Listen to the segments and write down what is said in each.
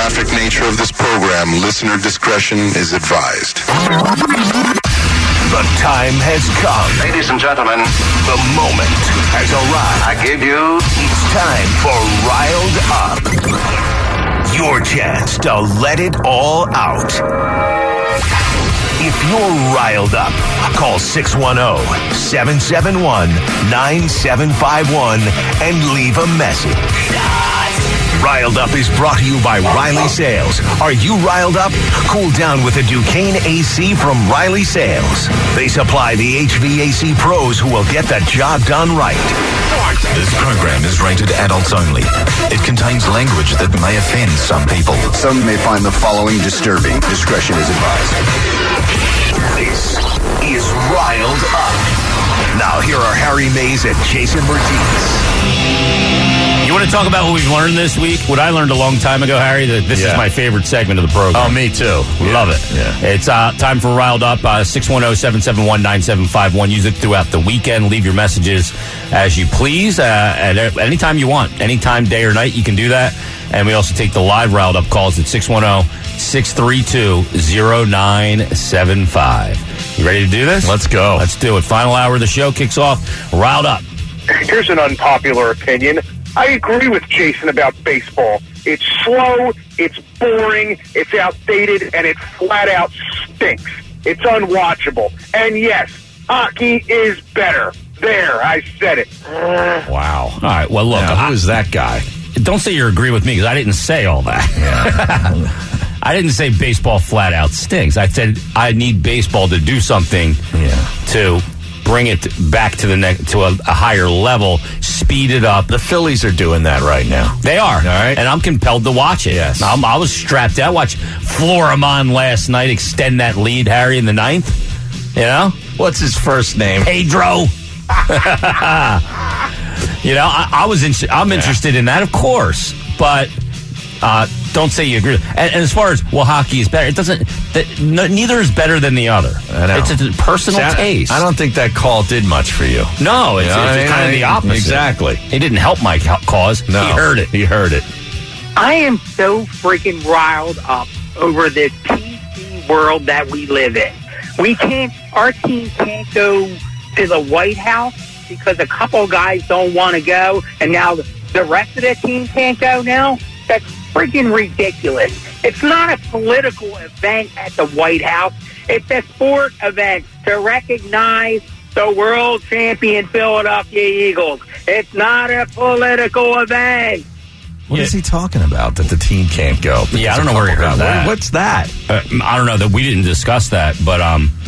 graphic nature of this program, listener discretion is advised. The time has come. Ladies and gentlemen, The moment has arrived. I give you It's time for Riled Up. Your chance to let it all out. If you're riled up, call 610-771-9751 and leave a message. Riled Up is brought to you by Riley Sales. Are you riled up? Cool down with a Duquesne AC from Riley Sales. They supply the HVAC pros who will get the job done right. This program is rated adults only. It contains language that may offend some people. Some may find the following disturbing. Discretion is advised. This is Riled Up. Now here are Harry Mays and Jason Martinez. You want to talk about what we've learned this week? What I learned a long time ago, Harry, that this is my favorite segment of the program. Oh, me too. Love it. Yeah. It's time for Riled Up, 610-771-9751. Use it throughout the weekend. Leave your messages as you please. At anytime you want. Anytime, day or night, you can do that. And we also take the live Riled Up calls at 610-632-0975. You ready to do this? Let's go. Let's do it. Final hour of the show kicks off. Riled Up. Here's an unpopular opinion. I agree with Jason about baseball. It's slow, it's boring, it's outdated, and it flat out stinks. It's unwatchable. And yes, hockey is better. There, I said it. Wow. All right. Well, look. Now, who is that guy? Don't say you agree with me because I didn't say all that. Yeah. I didn't say baseball flat out stinks. I said I need baseball to do something to bring it back to the to a higher level, speed it up. The Phillies are doing that right now. They are. All right. And I'm compelled to watch it. Yes. I was strapped out. Watch Florimon last night extend that lead, Harry, in the ninth. You know? What's his first name? Pedro. You know, I'm interested in that, of course, but don't say you agree. And as far as hockey is better, it doesn't. Neither is better than the other. I know. It's a personal taste. I don't think that call did much for you. No, it's kind of the opposite. Exactly. It didn't help my cause. No, he heard it. He heard it. I am so freaking riled up over this PC world that we live in. Our team can't go to the White House because a couple guys don't want to go, and now the rest of the team can't go now? That's freaking ridiculous. It's not a political event at the White House. It's a sport event to recognize the world champion Philadelphia Eagles. It's not a political event. What is he talking about that the team can't go? Yeah, I don't know where he heard that. What's that? I don't know that we didn't discuss that, but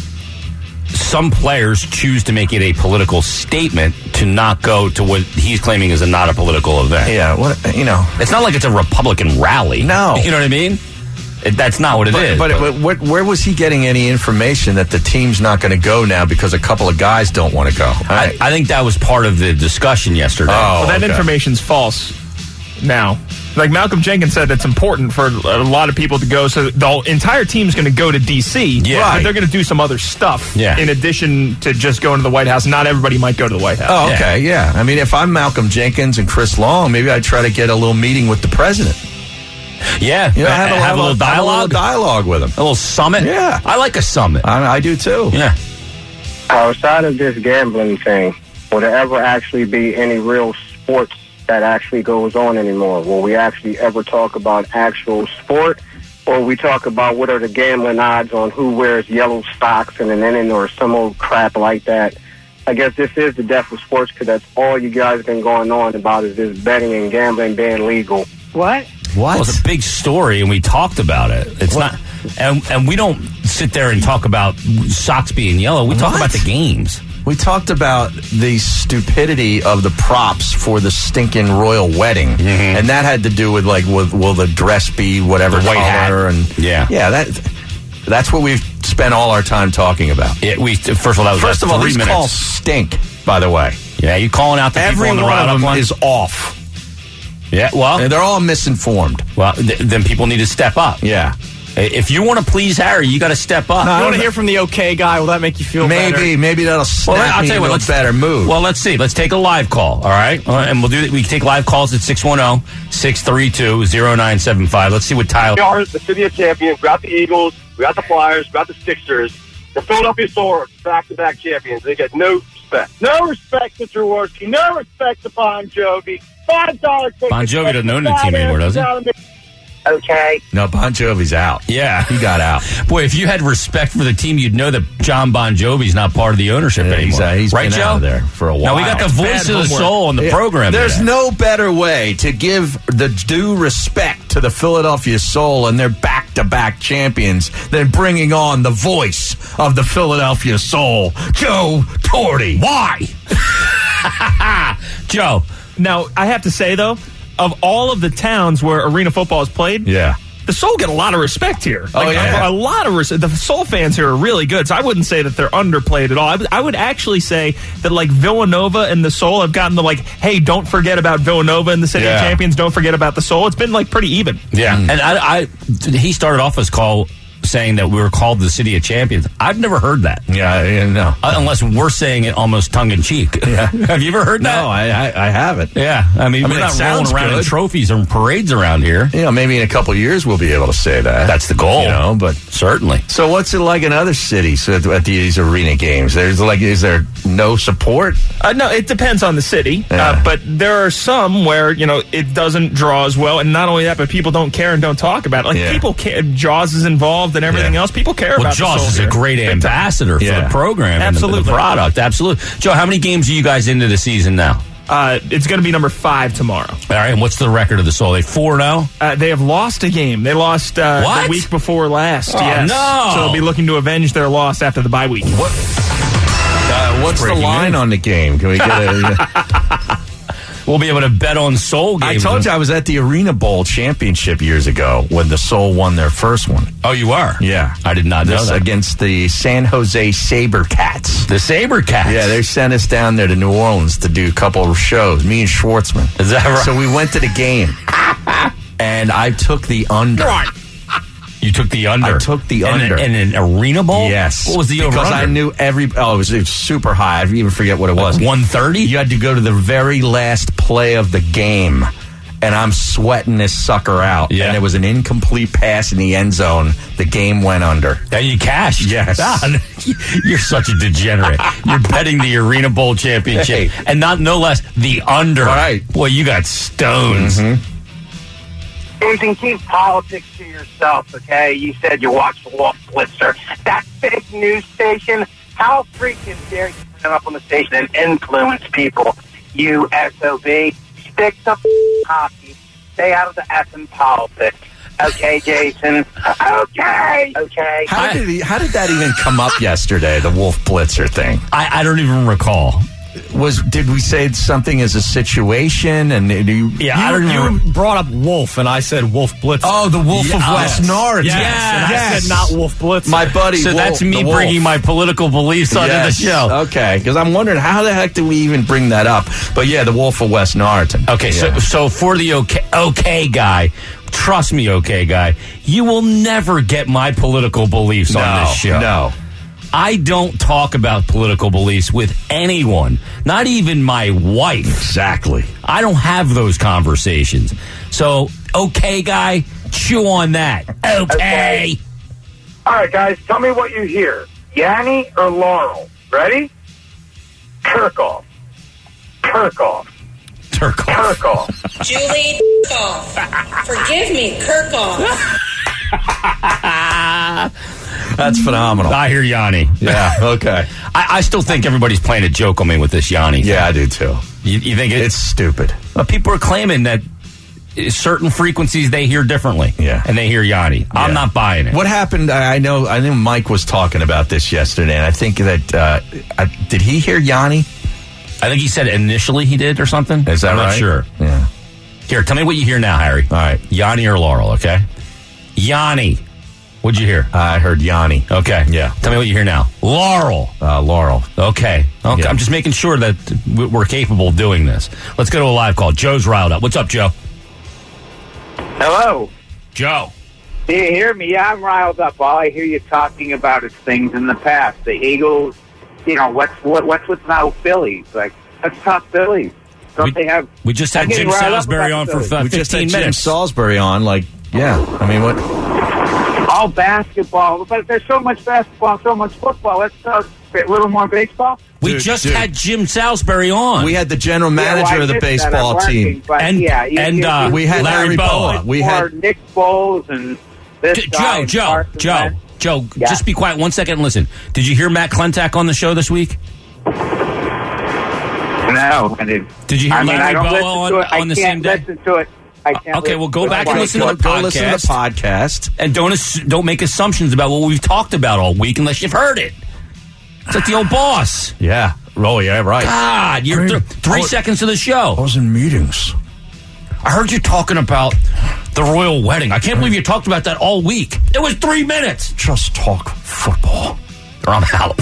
some players choose to make it a political statement to not go to what he's claiming is not a political event. Yeah, it's not like it's a Republican rally. No, you know what I mean. That's not what it is. But where was he getting any information that the team's not going to go now because a couple of guys don't want to go? I think that was part of the discussion yesterday. Oh, well, that information's false now. Like Malcolm Jenkins said, it's important for a lot of people to go. So the entire team's going to go to D.C. Yeah. But they're going to do some other stuff in addition to just going to the White House. Not everybody might go to the White House. Oh, okay, yeah. I mean, if I'm Malcolm Jenkins and Chris Long, maybe I'd try to get a little meeting with the president. Yeah. You know, have a little dialogue. With him. A little summit. Yeah. I like a summit. I do too. Yeah. Outside of this gambling thing, will there ever actually be any real sports that actually goes on anymore? Will we actually ever talk about actual sport, or we talk about what are the gambling odds on who wears yellow socks in an inning or some old crap like that? I guess this is the death of sports because that's all you guys been going on about is this betting and gambling being legal. What? Well, it's a big story, and we talked about it. It's not, and we don't sit there and talk about socks being yellow. We talk about the games. We talked about the stupidity of the props for the stinking royal wedding, and that had to do with will the dress be whatever the white color? hat. And that's what we've spent all our time talking about. First of all, that was first of all, 3 these minutes. calls stink. By the way, yeah, you calling out the every people on the one Riled of them Up is off. Yeah, well, and they're all misinformed. Well, then people need to step up. Yeah. If you want to please Harry, you got to step up. I want to hear from the okay guy. Will that make you feel better? Maybe that'll snap I'll me tell you into what, a better mood. Well, let's see. Let's take a live call, all right? And we'll do that. We can take live calls at 610-632-0975. Let's see what Tyler... We are the city of champions. We got the Eagles. We got the Flyers. We got the Sixers. The Philadelphia Soul are back-to-back champions. They get no respect. No respect to Jaworski. No respect to Bon Jovi. $5 ticket. Bon Jovi doesn't own the team anymore, does he? Okay. No, Bon Jovi's out. Yeah. He got out. Boy, if you had respect for the team, you'd know that John Bon Jovi's not part of the ownership anymore. He's right, been Joe? out of there for a while. Now, we got the voice of the soul on the program There's today. no better way to give the due respect to the Philadelphia Soul and their back-to-back champions than bringing on the voice of the Philadelphia Soul, Joe Torre. Why? Joe. Now, I have to say, though, of all of the towns where arena football is played, Yeah. the Soul get a lot of respect here. yeah. A lot of respect. The Soul fans here are really good, so I wouldn't say that they're underplayed at all. I would actually say that, like, Villanova and the Soul have gotten the, like, hey, don't forget about Villanova and the City of Champions, don't forget about the Soul. It's been, like, pretty even. Yeah. And he started off his call saying that we were called the City of Champions. I've never heard that. Yeah, no. Unless we're saying it almost tongue-in-cheek. Yeah. Have you ever heard that? No, I haven't. Yeah. I mean we're not rolling around in trophies and parades around here. You know, maybe in a couple of years we'll be able to say that. That's the goal. You know, but certainly. So what's it like in other cities at these arena games? Is there no support? No, it depends on the city. But there are some where, you know, it doesn't draw as well. And not only that, but people don't care and don't talk about it. Like, people care. Jaws is involved and everything else. People care about the Jaws Soul is here. a great ambassador for the program Absolutely. and the product. Absolutely. Joe, how many games are you guys into the season now? It's going to be number 5 tomorrow. All right, and what's the record of the Soul? They 4-0? They have lost a game. They lost the week before last. Oh, yes. no. So they'll be looking to avenge their loss after the bye week. What's the line on the game? Can we get a... We'll be able to bet on Soul games. I told you I was at the Arena Bowl championship years ago when the Soul won their first one. Oh, you are? Yeah. I did not know that. Against the San Jose SaberCats. The SaberCats? Yeah, they sent us down there to New Orleans to do a couple of shows, me and Schwartzman. Is that right? So we went to the game, and I took the under. You took the under? I took the under. In an Arena Bowl? Yes. What was the over-under? Because I knew it was super high. I even forget what it was. 130? You had to go to the very last play of the game, and I'm sweating this sucker out. Yeah. And it was an incomplete pass in the end zone. The game went under. And you cashed? Yes. God, you're such a degenerate. You're betting the Arena Bowl championship. Hey. And no less, the under. Right. Boy, you got stones. Mm-hmm. Jason, keep politics to yourself, okay? You said you watched Wolf Blitzer. That fake news station, how freaking dare you stand up on the station and influence people, you SOB? Stick to hockey. Stay out of the effing politics. Okay, Jason? Okay. How did that even come up yesterday, the Wolf Blitzer thing? I don't even recall. Did we say something as a situation? And you brought up Wolf, and I said Wolf Blitzer. Oh, the Wolf of West Norwich. Yes. And I said not Wolf Blitzer. My buddy. So Wolf, that's me the Wolf. bringing my political beliefs onto the show. Okay, because I'm wondering how the heck did we even bring that up? But yeah, the Wolf of West Norriton. Okay, so for the okay guy, trust me, okay guy, you will never get my political beliefs on this show. No. I don't talk about political beliefs with anyone, not even my wife. Exactly. I don't have those conversations. So, okay, guy, chew on that. Okay. All right, guys, tell me what you hear. Yanni or Laurel? Ready? Kirkhoff. Julie Kirkhoff. Forgive me, Kirkhoff. That's phenomenal. I hear Yanni. Yeah, okay. I still think everybody's playing a joke on me with this Yanni thing. Yeah, I do too. You think it's stupid? People are claiming that certain frequencies they hear differently. Yeah. And they hear Yanni. I'm not buying it. What happened? I know Mike was talking about this yesterday, and I think that did he hear Yanni? I think he said initially he did or something. Is that I'm right? not sure. Yeah. Here, tell me what you hear now, Harry. All right. Yanni or Laurel, okay? Yanni. What'd you hear? I heard Yanni. Okay. Yeah. Tell me what you hear now. Laurel. Laurel. Okay. Yeah. I'm just making sure that we're capable of doing this. Let's go to a live call. Joe's riled up. What's up, Joe? Hello. Joe. You hear me? Yeah, I'm riled up. All I hear you talking about is things in the past. The Eagles, what's with now Phillies? Like, let's talk Phillies. They have? We just had Jim Salisbury on for 15 minutes. We just had Jim minutes. Salisbury on, what? All basketball, but there's so much basketball, so much football. Let's talk a little more baseball. We just had Jim Salisbury on. We had the general manager of the baseball team. And we had Larry Boa. We had Nick Foles and this guy. Joe, just be quiet 1 second and listen. Did you hear Matt Klentak on the show this week? No, I didn't. Did you hear Larry Boa on the same day? I can't listen to it. Okay, well, go back and listen to the podcast. Go listen to the podcast. And don't make assumptions about what we've talked about all week unless you've heard it. It's like the old boss. Yeah. Oh, yeah, right. God, you're 3 seconds of the show. I was in meetings. I heard you talking about the royal wedding. I can't believe you talked about that all week. It was 3 minutes. Just talk football. Or I'm out.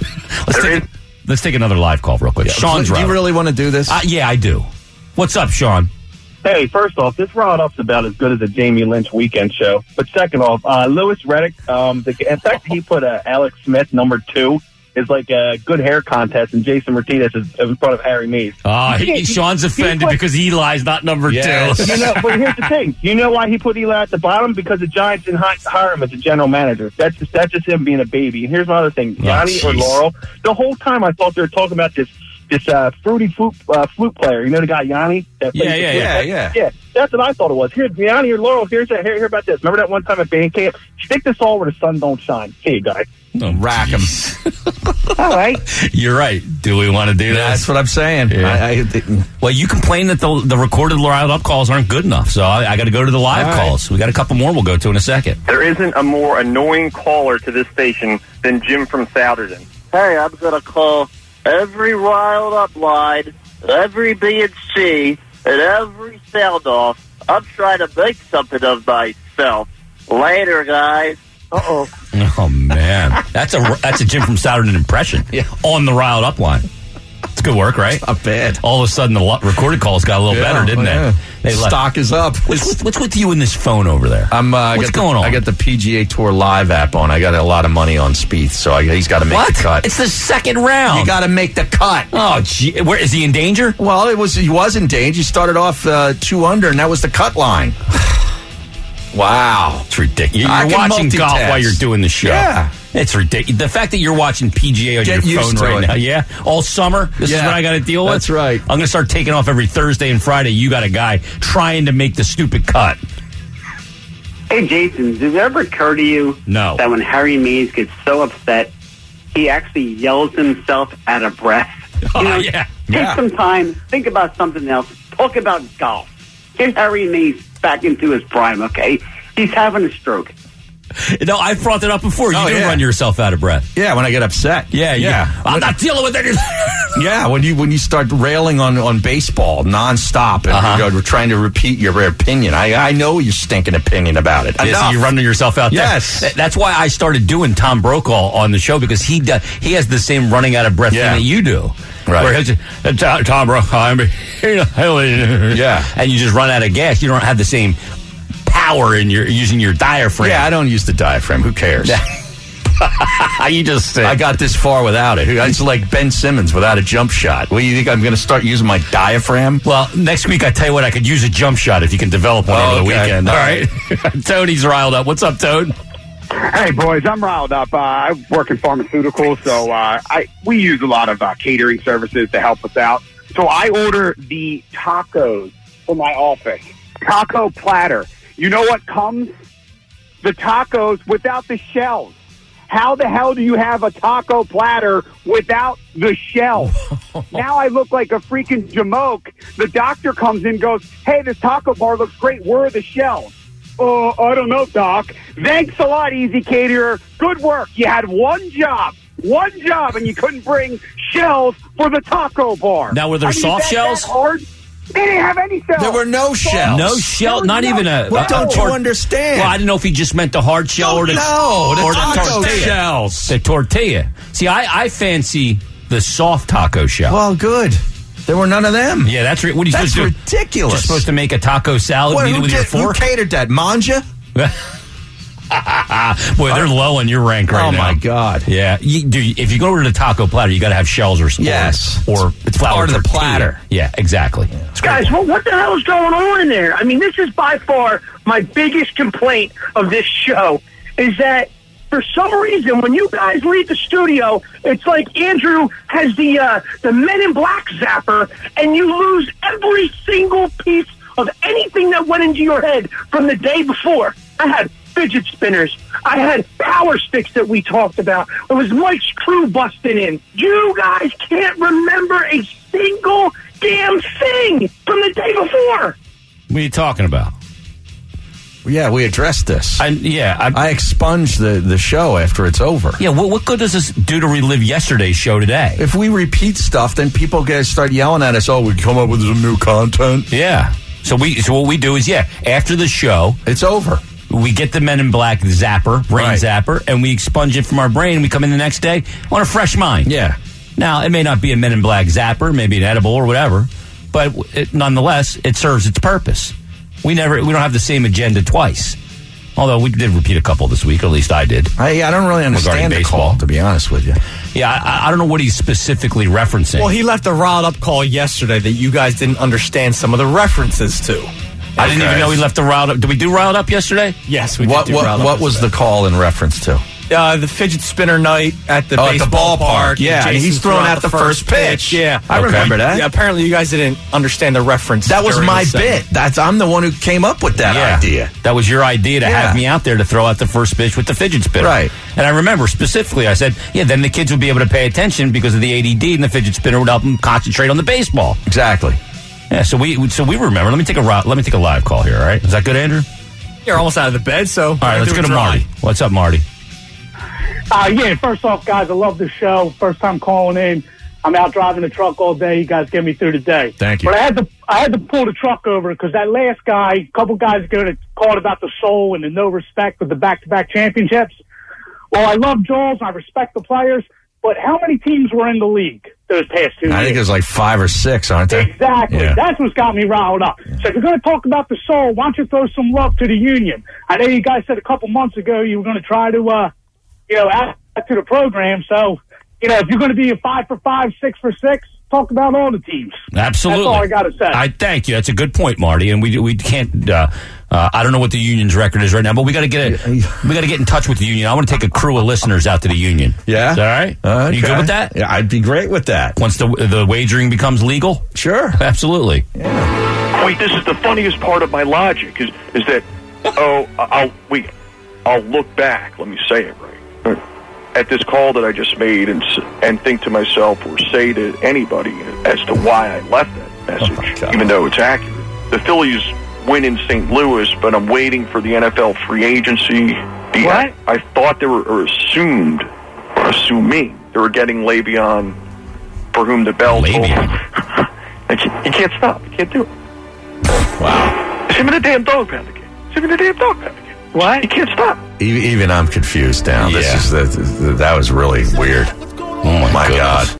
Let's take another live call real quick. Yeah, Sean's do you really want to do this? Yeah, I do. What's up, Sean? Hey, first off, this round-up's about as good as a Jamie Lynch weekend show. But second off, Lewis Reddick, the fact that he put Alex Smith number 2 is like a good hair contest, and Jason Martinez is in front of Harry Meese. Sean's offended because Eli's not number 2. But here's the thing. You know why he put Eli at the bottom? Because the Giants didn't hire him as a general manager. That's just him being a baby. And here's my other thing. Yanni or Laurel, the whole time I thought they were talking about this fruity flute player. You know the guy Yanni? Yeah. That's what I thought it was. Here's Yanni or Laurel. Hear about this. Remember that one time at band camp? Stick this all where the sun don't shine. Here you guys. Rack him. All right. You're right. Do we want to do that? That's what I'm saying. Yeah. Well, you complain that the recorded riled up calls aren't good enough, so I got to go to the live calls. We got a couple more we'll go to in a second. There isn't a more annoying caller to this station than Jim from Souderton. Hey, I'm going to call every riled up line, every B and C, and every sound off. I'm trying to make something of myself. Later, guys. Uh-oh. Oh, man. That's a Jim from Souderton impression on the riled up line. It's good work, right? Not bad. All of a sudden, the recorded calls got a little better, didn't they? Stock is up. What's with you and this phone over there? What's going on? I got the PGA Tour Live app on. I got a lot of money on Spieth, so he's got to make the cut. It's the second round. You got to make the cut. Oh, gee. Is he in danger? Well, he was in danger. He started off 2 under, and that was the cut line. Wow. It's ridiculous. You're watching golf while you're doing the show. Yeah. It's ridiculous. The fact that you're watching PGA on your phone right now. Yeah. All summer. This is what I got to deal with. That's right. I'm going to start taking off every Thursday and Friday. You got a guy trying to make the stupid cut. Hey, Jason, does it ever occur to you that when Harry Meese gets so upset, he actually yells himself out of breath? Take some time, think about something else, talk about golf. Get Harry Meese back into his prime, okay? He's having a stroke. No, I've brought that up before. You do run yourself out of breath. Yeah, when I get upset. Yeah. I'm not dealing with it. Yeah, when you start railing on baseball nonstop and you're trying to repeat your opinion. I know your stinking opinion about it. Yeah, so you're running yourself out there. Yes. That's why I started doing Tom Brokaw on the show, because he has the same running out of breath thing that you do. Right. Where Tom Brokaw, yeah, and you just run out of gas. You don't have the same power in using your diaphragm. Yeah, I don't use the diaphragm. Who cares? You just I got this far without it. It's like Ben Simmons without a jump shot. Well, you think I'm going to start using my diaphragm? Well, next week I tell you what, I could use a jump shot if you can develop one over the weekend. All right. Tony's riled up. What's up, Toad? Hey, boys, I'm riled up. I work in pharmaceuticals, so we use a lot of catering services to help us out. So I order the tacos for my office. Taco platter. You know what comes? The tacos without the shells. How the hell do you have a taco platter without the shell? Now I look like a freaking jamoke. The doctor comes in and goes, hey, this taco bar looks great. Where are the shells? Oh, I don't know, Doc. Thanks a lot, Easy Caterer. Good work. You had one job, and you couldn't bring shells for the taco bar. Now, were there soft shells? Hard? They didn't have any shells. There were no shells. No shell, not even a... What don't you understand? Well, I didn't know if he just meant the hard shell or the tortilla. Shells. The tortilla. See, I fancy the soft taco shell. Well, good. There were none of them. Yeah, that's what are you supposed to do? Ridiculous. You're supposed to make a taco salad and eat it with your fork? Who catered that? Manja? Boy, they're low on your rank right now. Oh, my God. Yeah. If you go over to the taco platter, you got to have shells or it's flour part of the platter. Yeah, exactly. Yeah. Guys, what the hell is going on in there? I mean, this is by far my biggest complaint of this show, is that for some reason, when you guys leave the studio, it's like Andrew has the Men in Black zapper, and you lose every single piece of anything that went into your head from the day before. I had fidget spinners. I had power sticks that we talked about. It was Mike's crew busting in. You guys can't remember a single damn thing from the day before. What are you talking about? Yeah, we addressed this. I expunge the show after it's over. Yeah, what good does this do to relive yesterday's show today? If we repeat stuff, then people start yelling at us, oh, we come up with some new content. Yeah. So what we do is, after the show, it's over. We get the Men in Black brain zapper, and we expunge it from our brain, and we come in the next day on a fresh mind. Yeah. Now, it may not be a Men in Black zapper, maybe an edible or whatever, but nonetheless, it serves its purpose. We don't have the same agenda twice. Although we did repeat a couple this week, or at least I did. I don't really understand the call, to be honest with you. Yeah, I don't know what he's specifically referencing. Well, he left a riled up call yesterday that you guys didn't understand some of the references to. I didn't even know he left the riled up. Did we do riled up yesterday? Yes, we did do riled up. What was the call in reference to? The fidget spinner night at the baseball park. Yeah, and he's throwing out the first pitch. Yeah, I remember that. Yeah, apparently you guys didn't understand the reference. That was my bit. I'm the one who came up with that idea. That was your idea to have me out there to throw out the first pitch with the fidget spinner. Right. And I remember specifically, I said, then the kids would be able to pay attention because of the ADD, and the fidget spinner would help them concentrate on the baseball. Exactly. Yeah, so we remember. Let me take a live call here. All right, is that good, Andrew? You're almost out of the bed, so all right. Let's go to Marty. What's up, Marty? First off, guys, I love the show. First time calling in. I'm out driving the truck all day. You guys get me through the day. Thank you. But I had to pull the truck over because that last guy, a couple guys ago, that called about the soul and the no respect with the back-to-back championships. Well, I love Jules. I respect the players. But how many teams were in the league those past 2 years? I think there's like 5 or 6, aren't there? Exactly. Yeah. That's what's got me riled up. Yeah. So if you're going to talk about the soul, why don't you throw some love to the Union? I know you guys said a couple months ago you were going to try to, add to the program. So, if you're going to be a 5 for 5, 6 for 6, talk about all the teams. Absolutely. That's all I got to say. I thank you. That's a good point, Marty. And we can't. I don't know what the Union's record is right now, but we got to get in touch with the Union. I want to take a crew of listeners out to the Union. Yeah, is that all right? Okay. You good with that? Yeah, I'd be great with that. Once the wagering becomes legal, sure, absolutely. Yeah. Wait, this is the funniest part of my logic is that I'll look back. Let me say it right. At this call that I just made and think to myself or say to anybody as to why I left that message, even though it's accurate. The Phillies win in St. Louis, but I'm waiting for the NFL free agency. What? I thought they were assuming they were getting Le'Veon, for whom the bell tolled. You can't stop. You can't do it. Wow. It's him in the damn dog pound again. What? You can't stop. Even I'm confused now. Yeah. That was really weird. Oh my God.